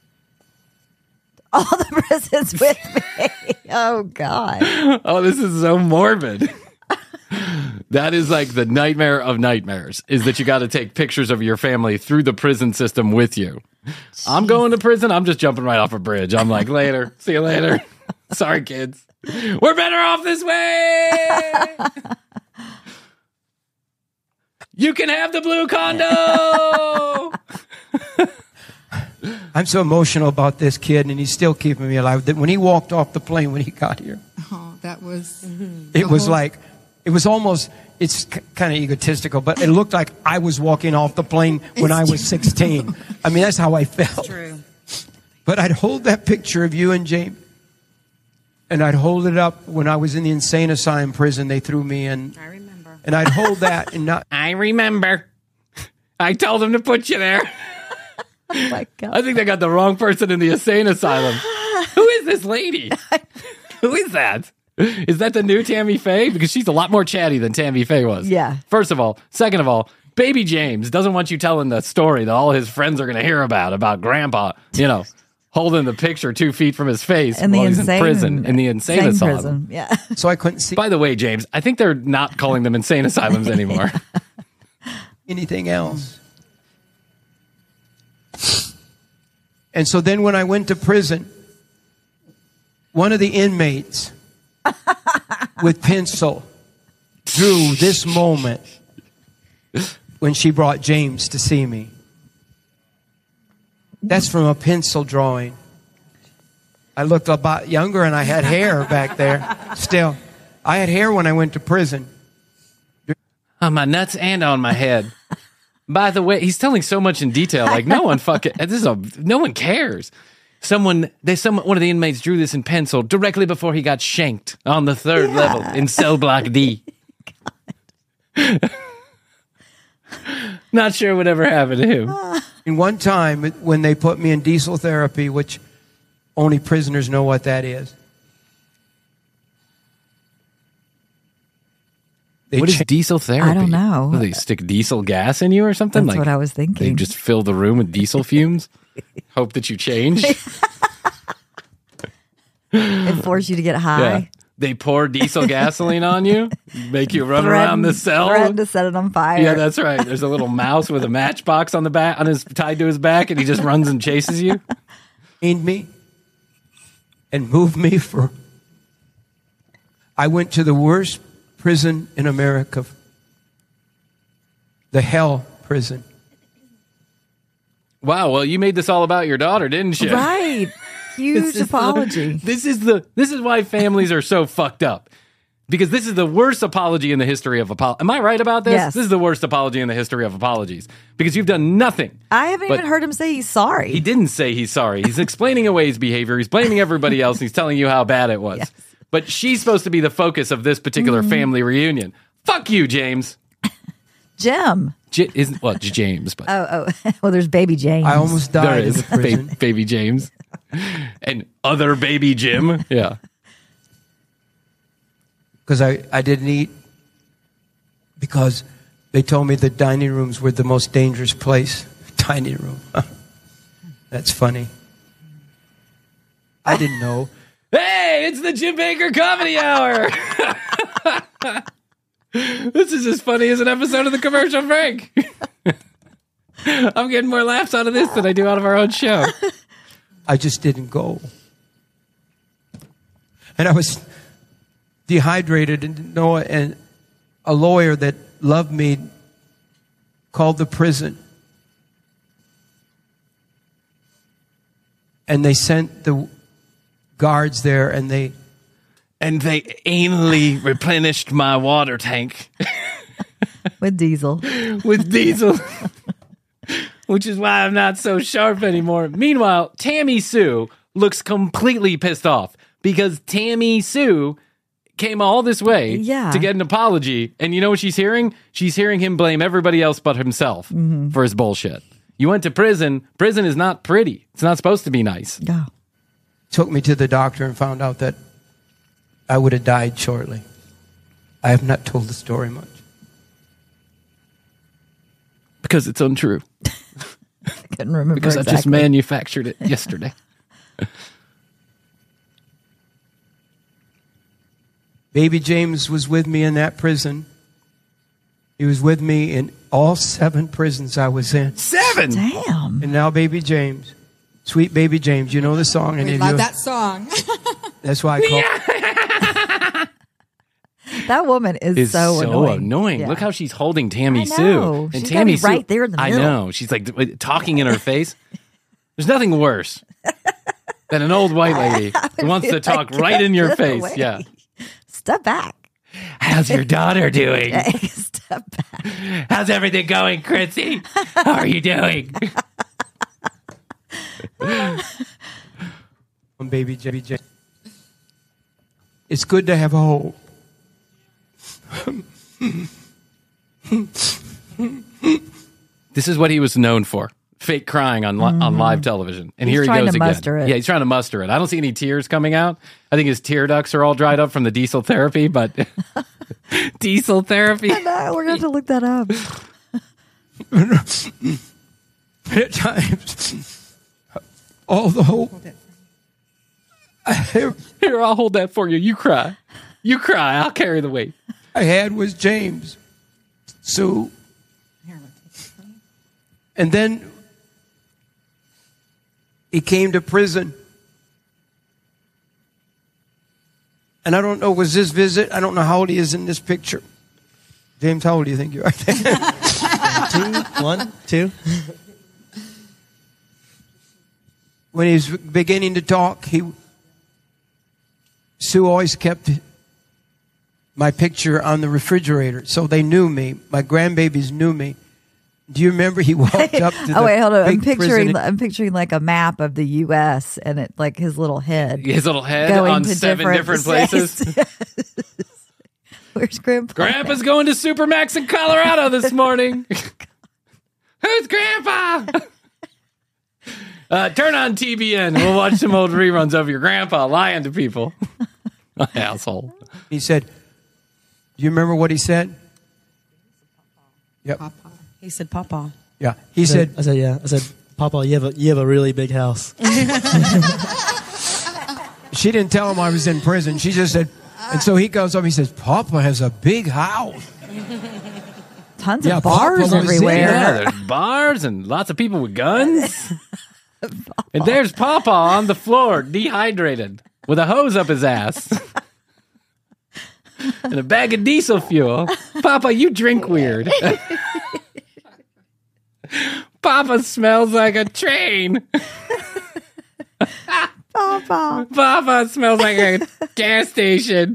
All the prisons with me. Oh, God. Oh, this is so morbid. That is like the nightmare of nightmares, is that you got to take pictures of your family through the prison system with you. Jeez. I'm going to prison. I'm just jumping right off a bridge. I'm like, later. See you later. Sorry, kids. We're better off this way. You can have the blue condo. I'm so emotional about this kid, and he's still keeping me alive. That when he walked off the plane when he got here, that was. It was like, it was almost. It's kind of egotistical, but it looked like I was walking off the plane when I was 16. I mean, that's how I felt. It's true. But I'd hold that picture of you and James, and I'd hold it up when I was in the insane asylum prison they threw me in. I remember. And I'd hold that and not. I remember. I told them to put you there. Oh my God. I think they got the wrong person in the insane asylum. Who is this lady? Who is that? Is that the new Tammy Faye? Because she's a lot more chatty than Tammy Faye was. Yeah. First of all. Second of all, baby James doesn't want you telling the story that all his friends are going to hear about Grandpa. You know, holding the picture 2 feet from his face In while the he's insane, in prison in the insane asylum. prison. Yeah. So I couldn't see By the way, James, I think they're not calling them insane asylums anymore. anything else. And so then when I went to prison, one of the inmates with pencil drew this moment when she brought James to see me. That's from a pencil drawing. I looked about younger and I had hair back there still. I had hair when I went to prison. On my nuts and on my head. By the way, he's telling so much in detail. Like no one no one cares. One of the inmates drew this in pencil directly before he got shanked on the 3rd level in cell block D. Not sure whatever happened to him. And one time when they put me in diesel therapy, which only prisoners know what that is. What is diesel therapy? I don't know. What, they stick diesel gas in you or something? That's what I was thinking. They just fill the room with diesel fumes? Hope that you change? And force you to get high. Yeah. They pour diesel gasoline on you, make you run around the cell. Threaten to set it on fire. Yeah, that's right. There's a little mouse with a matchbox on the back, tied to his back, and he just runs and chases you. Chained me and moved me I went to the worst prison in America, the hell prison. Wow, well, you made this all about your daughter, didn't you? Right. Huge apology. This is why families are so fucked up. Because this is the worst apology in the history of apologies. Am I right about this? Yes. This is the worst apology in the history of apologies. Because you've done nothing. I haven't even heard him say he's sorry. He didn't say he's sorry. He's explaining away his behavior. He's blaming everybody else. And he's telling you how bad it was. Yes. But she's supposed to be the focus of this particular family reunion. Fuck you, James. Jim. James. But Well, there's baby James. I almost died there in the prison. Baby James. And other baby Jim. Yeah. Because I didn't eat because they told me the dining rooms were the most dangerous place. Dining room. That's funny. I didn't know. Hey, it's the Jim Baker Comedy Hour. This is as funny as an episode of the Commercial Break. I'm getting more laughs out of this than I do out of our own show. I just didn't go. And I was dehydrated and didn't know it. And a lawyer that loved me called the prison. And they sent the guards there and they anally replenished my water tank. With diesel. Which is why I'm not so sharp anymore. Meanwhile, Tammy Sue looks completely pissed off because Tammy Sue came all this way to get an apology. And you know what she's hearing? She's hearing him blame everybody else but himself for his bullshit. You went to prison. Prison is not pretty. It's not supposed to be nice. Yeah. Took me to the doctor and found out that I would have died shortly. I have not told the story much. Because it's untrue. I couldn't remember because I just manufactured it yesterday. Baby James was with me in that prison. He was with me in all 7 prisons I was in. 7? Damn. And now Baby James. Sweet Baby James. You know the song? We love that song. That's why I call That woman is so annoying. Yeah. Look how she's holding Tammy Sue. And she's Tammy Sue, right there in the middle. I know. She's like talking in her face. There's nothing worse than an old white lady who wants to talk right in your face. Away. Yeah. Step back. How's your daughter doing? Step back. How's everything going, Chrissy? How are you doing? Baby James. It's good to have hope. This is what he was known for. Fake crying on live television. And here he goes again. Yeah, he's trying to muster it. I don't see any tears coming out. I think his tear ducts are all dried up from the diesel therapy, but diesel therapy. We're going to have to look that up. At times, all the hope. Here, I'll hold that for you. You cry. You cry. I'll carry the weight. I had was James, Sue. And then he came to prison. And I don't know, was this visit? I don't know how old he is in this picture. James, how old do you think you are? 2, 1, 2. When he was beginning to talk, Sue always kept my picture on the refrigerator, so they knew me. My grandbabies knew me. Do you remember he walked up to the wait, hold on. big prison? I'm picturing like a map of the U.S. and it like his little head. His little head on 7 different places. Where's Grandpa? Grandpa's going to Supermax in Colorado this morning. Who's Grandpa? Turn on TBN. We'll watch some old reruns of your grandpa lying to people. Asshole. He said, do you remember what he said? Yep. Papa. He said, Papa. Yeah. He said, I said, yeah. I said, Papa, you have a really big house. She didn't tell him I was in prison. She just said, and so he goes up, he says, Papa has a big house. Tons of bars everywhere. Yeah, there's bars and lots of people with guns. And there's Papa on the floor, dehydrated, with a hose up his ass. And a bag of diesel fuel. Papa, you drink weird. Papa smells like a train. Papa smells like a gas station.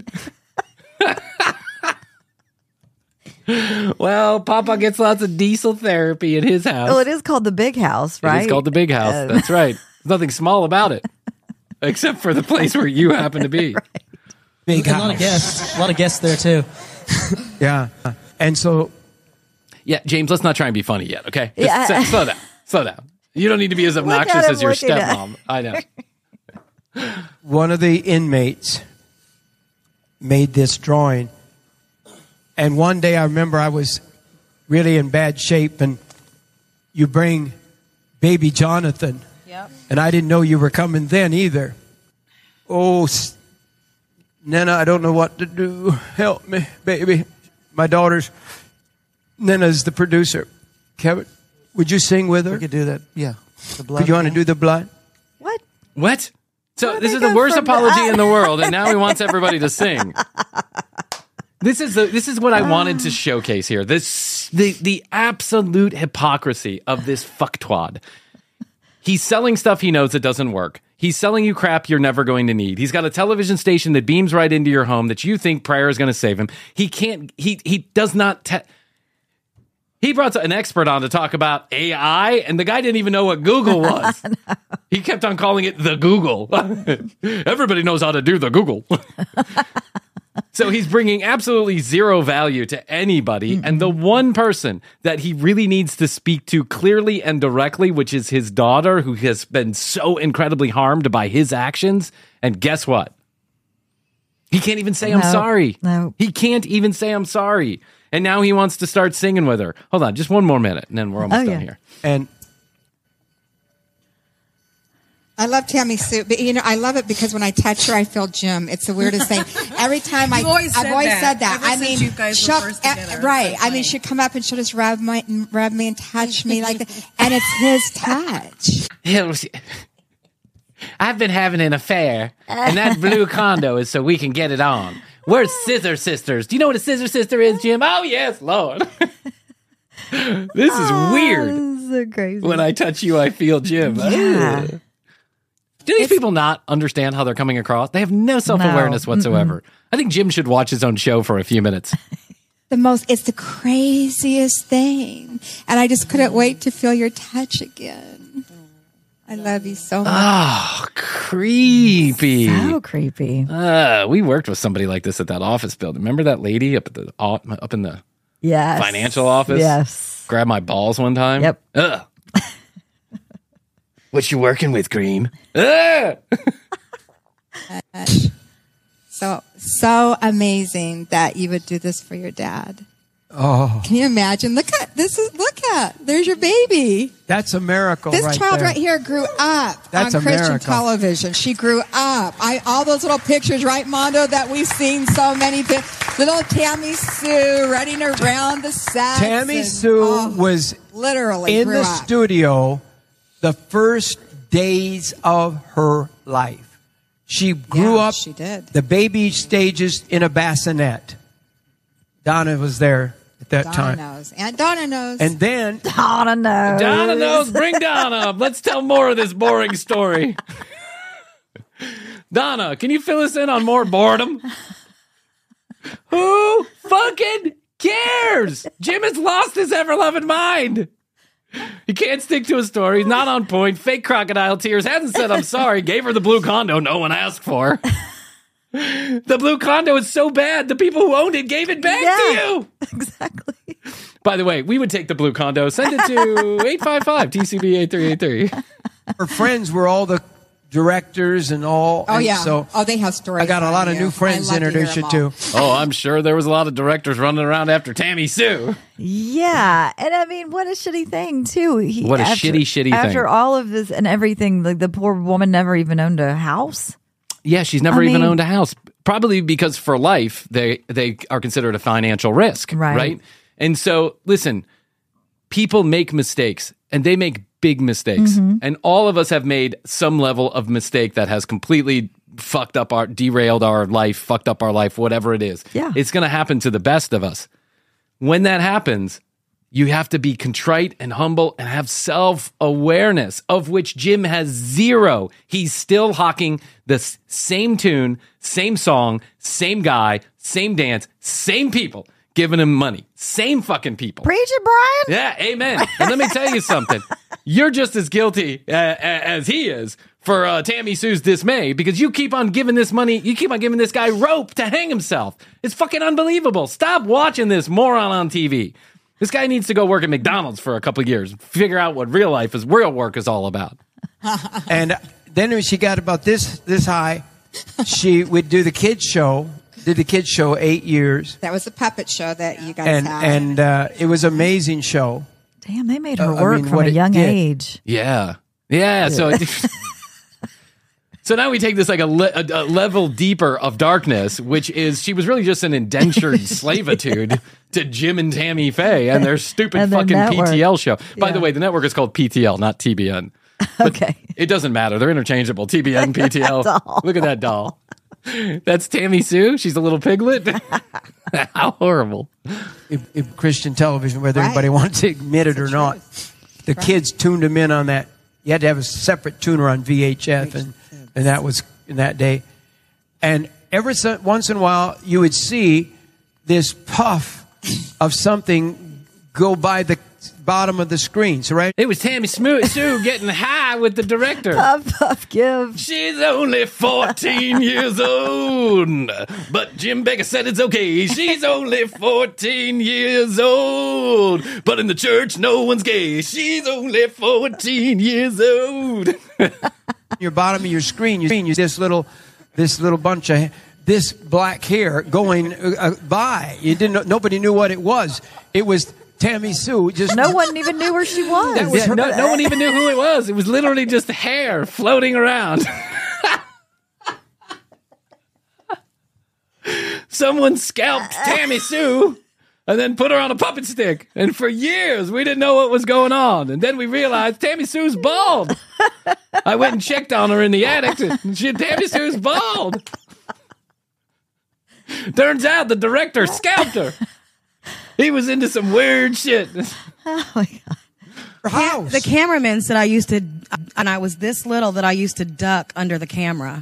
Well, Papa gets lots of diesel therapy at his house. Well, it is called the Big House, right? It's called the Big House. That's right. There's nothing small about it, except for the place where you happen to be. Right. Big house. A lot of guests there too. Yeah. And so, yeah, James, let's not try and be funny yet, okay? Yeah. Slow down. You don't need to be as obnoxious as your stepmom. I know. One of the inmates made this drawing. And one day I remember I was really in bad shape, and you bring baby Jonathan. Yep. And I didn't know you were coming then either. Oh, Nana, I don't know what to do. Help me, baby. My daughter's, Nana's the producer. Kevin, would you sing with her? We could do that. Yeah. The blood. Would you want to do the blood? What? So this is the worst apology in the world, and now he wants everybody to sing. This is what I wanted to showcase here. The absolute hypocrisy of this fucktwad. He's selling stuff he knows that doesn't work. He's selling you crap you're never going to need. He's got a television station that beams right into your home that you think prayer is going to save him. He can't. He does not. He brought an expert on to talk about AI, and the guy didn't even know what Google was. No. He kept on calling it the Google. Everybody knows how to do the Google. So he's bringing absolutely zero value to anybody. And the one person that he really needs to speak to clearly and directly, which is his daughter, who has been so incredibly harmed by his actions. And guess what? He can't even say, I'm sorry. No. He can't even say, I'm sorry. And now he wants to start singing with her. Hold on, just one more minute, and then we're almost done here. And I love Tammy Sue, but I love it because when I touch her, I feel Jim. It's the weirdest thing. Every time I've always said that. Ever since you guys were first together, right? I mean, she'd come up and she'll just rub me and touch me like that, and it's his touch. I've been having an affair, and that blue condo is so we can get it on. We're scissor sisters. Do you know what a scissor sister is, Jim? Oh yes, Lord. This is weird. This is so crazy. When I touch you, I feel Jim. Yeah. Do these people not understand how they're coming across? They have no self-awareness whatsoever. I think Jim should watch his own show for a few minutes. It's the craziest thing. And I just couldn't wait to feel your touch again. I love you so much. Oh, creepy. So creepy. We worked with somebody like this at that office building. Remember that lady up in the financial office? Yes. Grabbed my balls one time? Yep. Ugh. What you working with, Green? So amazing that you would do this for your dad. Oh, Can you imagine? Look at, there's your baby. that's a miracle This right child there. right here grew up That's on a Christian miracle. television. She grew up. All those little pictures, right, Mondo, that we've seen so many. Little Tammy Sue running around the set. Tammy Sue was literally in grew the up. studio the first days of her life. She grew up. She did. The baby stages in a bassinet. Donna was there at that Donna time. knows. Aunt Donna knows. And then Donna knows. Donna knows. Bring Donna up. Let's tell more of this boring story. Donna, can you fill us in on more boredom? Who fucking cares? Jim has lost his ever-loving mind. He can't stick to a story. He's not on point. Fake crocodile tears. Hasn't said I'm sorry. Gave her the blue condo no one asked for. The blue condo is so bad, the people who owned it gave it back to you. Exactly. By the way, we would take the blue condo. Send it to 855-TCB-8383. her friends were all the directors and all. Oh, and yeah. So Oh, they have stories. I got a on lot of you. new friends I to love hear introduce you them all. to. Oh, I'm sure there was a lot of directors running around after Tammy Sue. Yeah, and I mean, what a shitty thing too. What a shitty thing. After all of this and everything, like the poor woman never even owned a house. Yeah, she's never I even mean- owned a house. Probably because for life, they are considered a financial risk, right? And so, listen, people make mistakes, and they make big mistakes. Mhm. And all of us have made some level of mistake that has completely derailed our life, fucked up our life, whatever it is. Yeah. It's going to happen to the best of us. When that happens, you have to be contrite and humble and have self-awareness, of which Jim has zero. He's still hawking the same tune, same song, same guy, same dance, same people giving him money. Same fucking people. Preach it, Brian. Yeah, amen. And let me tell you something. You're just as guilty as he is for Tammy Sue's dismay, because you keep on giving this money, you keep on giving this guy rope to hang himself. It's fucking unbelievable. Stop watching this moron on TV. This guy needs to go work at McDonald's for a couple of years, figure out what real work is all about. And then when she got about this high, she would do the kids show. Did the kids show 8 years, That was the puppet show that you guys had. and it was an amazing show. Damn, they made her I work mean, from what a it young did. age. Yeah. So so now we take this like a level deeper of darkness, which is she was really just an indentured slavitude to Jim and Tammy Faye and their stupid And their fucking network. PTL show. By Yeah. the way, the network is called PTL, not TBN. Okay. It doesn't matter. They're interchangeable. TBN, PTL. doll. Look at that doll. That's Tammy Sue. She's a little piglet. How horrible. In Christian television, whether Right. anybody wants to admit it or not. The kids tuned them in on that. You had to have a separate tuner on VHF, and that was in that day. And once in a while, you would see this puff of something go by the bottom of the screen. So right, It was Tammy Sue getting high with the director. Puff, puff, give. She's only 14 years old. But Jim Baker said it's okay. She's only 14 years old. But in the church, no one's gay. She's only 14 years old. your bottom of your screen, you see this little bunch of this black hair going by. You didn't know, nobody knew what it was. It was Tammy Sue. Just No one even knew where she was. That was no one even knew who it was. It was literally just hair floating around. Someone scalped Tammy Sue and then put her on a puppet stick. And for years, we didn't know what was going on. And then we realized Tammy Sue's bald. I went and checked on her in the attic. And Tammy Sue's bald. Turns out the director scalped her. He was into some weird shit. Oh my God. house. The cameraman said I used to, and I was this little that I used to duck under the camera.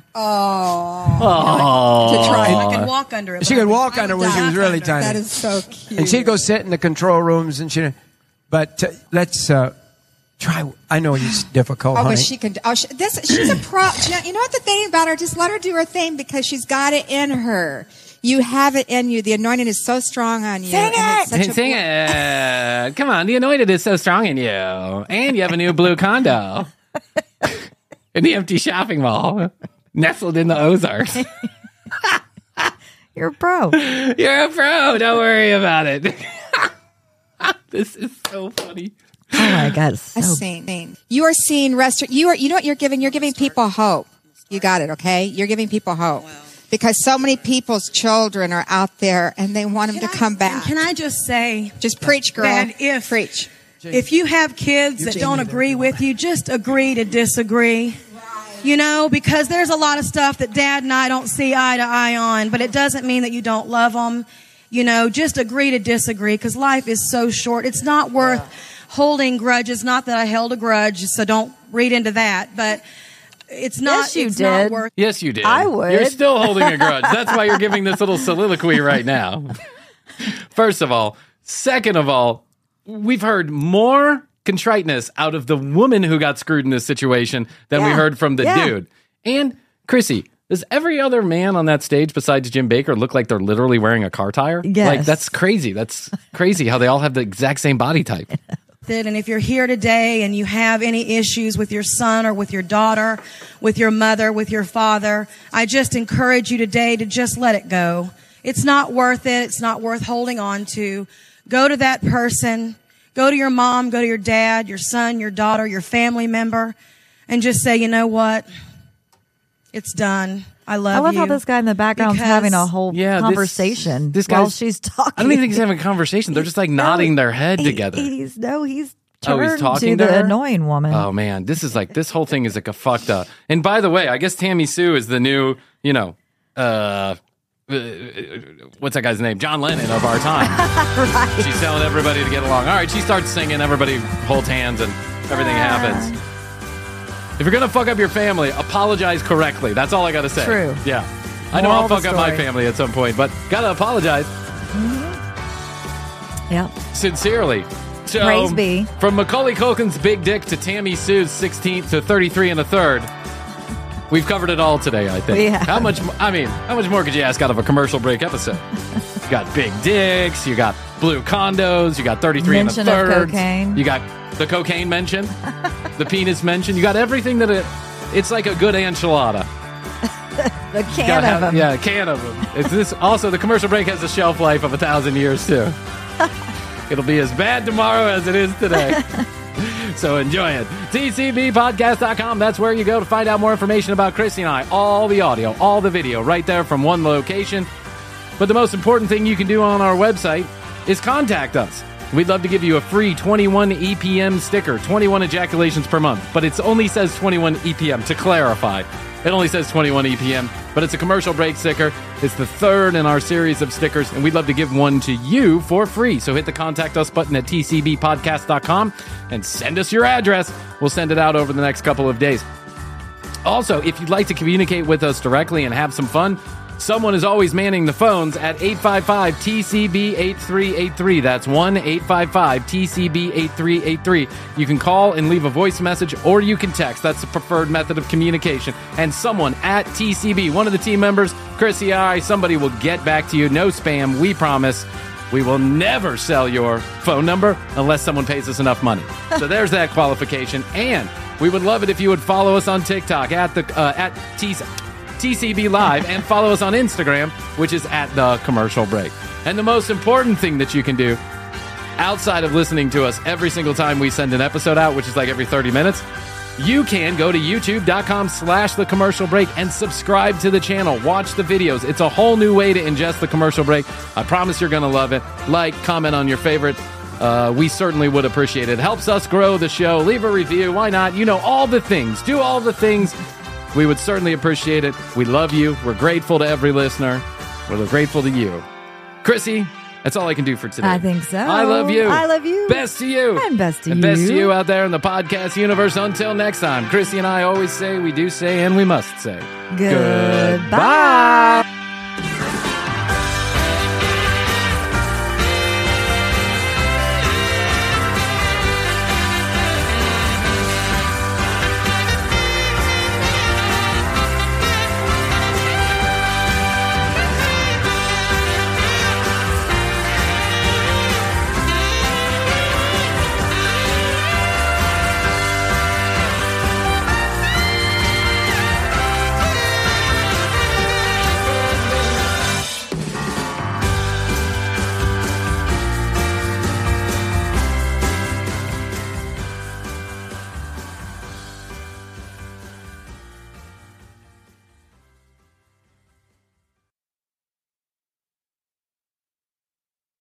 Oh. To try. I could walk under it. She could walk under when she was really tiny. That is so cute. And she'd go sit in the control rooms and she. But let's try. I know it's difficult, Oh, honey. but she can. Oh, she's a pro. You know what the thing about her? Just let her do her thing because she's got it in her. You have it in you. The anointing is so strong on you. Sing and it! Sing it! Come on, the anointed is so strong in you. And you have a new blue condo. In the empty shopping mall. Nestled in the Ozarks. You're a pro. You're a pro. Don't worry about it. This is so funny. Oh my God. A scene. You are seeing you know what you're giving? You're giving people hope. You got it, okay? You're giving people hope. Because so many people's children are out there and they want them to come back. Can I just say, just preach, girl. that if you have kids that don't agree with you, just agree to disagree. You know, because there's a lot of stuff that Dad and I don't see eye to eye on, but it doesn't mean that you don't love them. You know, just agree to disagree because life is so short. It's not worth holding grudges. Not that I held a grudge, so don't read into that, but it's not. Yes, you it's did. not worth. Yes, you did. I would. You're still holding a grudge. That's why you're giving this little soliloquy right now. First of all. Second of all, we've heard more contriteness out of the woman who got screwed in this situation than we heard from the dude. And, Chrissy, does every other man on that stage besides Jim Baker look like they're literally wearing a car tire? Yes. Like, that's crazy. That's crazy how they all have the exact same body type. And if you're here today and you have any issues with your son or with your daughter, with your mother, with your father, I just encourage you today to just let it go. It's not worth it. It's not worth holding on to. Go to that person. Go to your mom, go to your dad, your son, your daughter, your family member, and just say, you know what? It's done. I love you. I love how this guy in the background's having a whole conversation this while guy's, she's talking. I don't even think he's having a conversation. They're just like nodding their head together. He's Talking to the annoying woman. Oh man, this whole thing is like a fucked up. And by the way, I guess Tammy Sue is the new, what's that guy's name? John Lennon of our time. Right. She's telling everybody to get along. All right, she starts singing, everybody holds hands and everything happens. If you're going to fuck up your family, apologize correctly. That's all I got to say. True. Yeah. I know I'll fuck up my family at some point, but got to apologize. Yeah. Sincerely. So, Praise be. From Macaulay Culkin's big dick to Tammy Sue's 16th to 33 1/3. We've covered it all today, I think. Yeah. How much more could you ask out of a commercial break episode? You got big dicks, you got blue condos, you got 33 mention 1/3. of cocaine. You got the cocaine mention, the penis mention. You got everything it's like a good enchilada. A can of them. Yeah, a can of them. It's this. Also, the commercial break has a shelf life of 1,000 years, too. It'll be as bad tomorrow as it is today. So enjoy it. TCBpodcast.com. That's where you go to find out more information about Chrissy and I. All the audio, all the video, right there from one location. But the most important thing you can do on our website is contact us. We'd love to give you a free 21 EPM sticker, 21 ejaculations per month. But it only says 21 EPM, to clarify. It only says 21 EPM, but it's a commercial break sticker. It's the third in our series of stickers, and we'd love to give one to you for free. So hit the Contact Us button at tcbpodcast.com and send us your address. We'll send it out over the next couple of days. Also, if you'd like to communicate with us directly and have some fun, someone is always manning the phones at 855-TCB-8383. That's 1-855-TCB-8383. You can call and leave a voice message, or you can text. That's the preferred method of communication. And someone at TCB, one of the team members, Chrissy, somebody will get back to you. No spam, we promise. We will never sell your phone number unless someone pays us enough money. So there's that qualification. And we would love it if you would follow us on TikTok at TCB Live, and follow us on Instagram, which is at The Commercial Break. And the most important thing that you can do, outside of listening to us every single time we send an episode out, which is like every 30 minutes, you can go to youtube.com/The Commercial Break and subscribe to the channel. Watch the videos. It's a whole new way to ingest The Commercial Break. I promise you're going to love it. Like, comment on your favorite. We certainly would appreciate it. It helps us grow the show. Leave a review. Why not? All the things. Do all the things. We would certainly appreciate it. We love you. We're grateful to every listener. We're grateful to you. Chrissy, that's all I can do for today. I think so. I love you. I love you. Best to you. And best to you. And best to you out there in the podcast universe. Until next time, Chrissy and I always say, we do say, and we must say. Goodbye.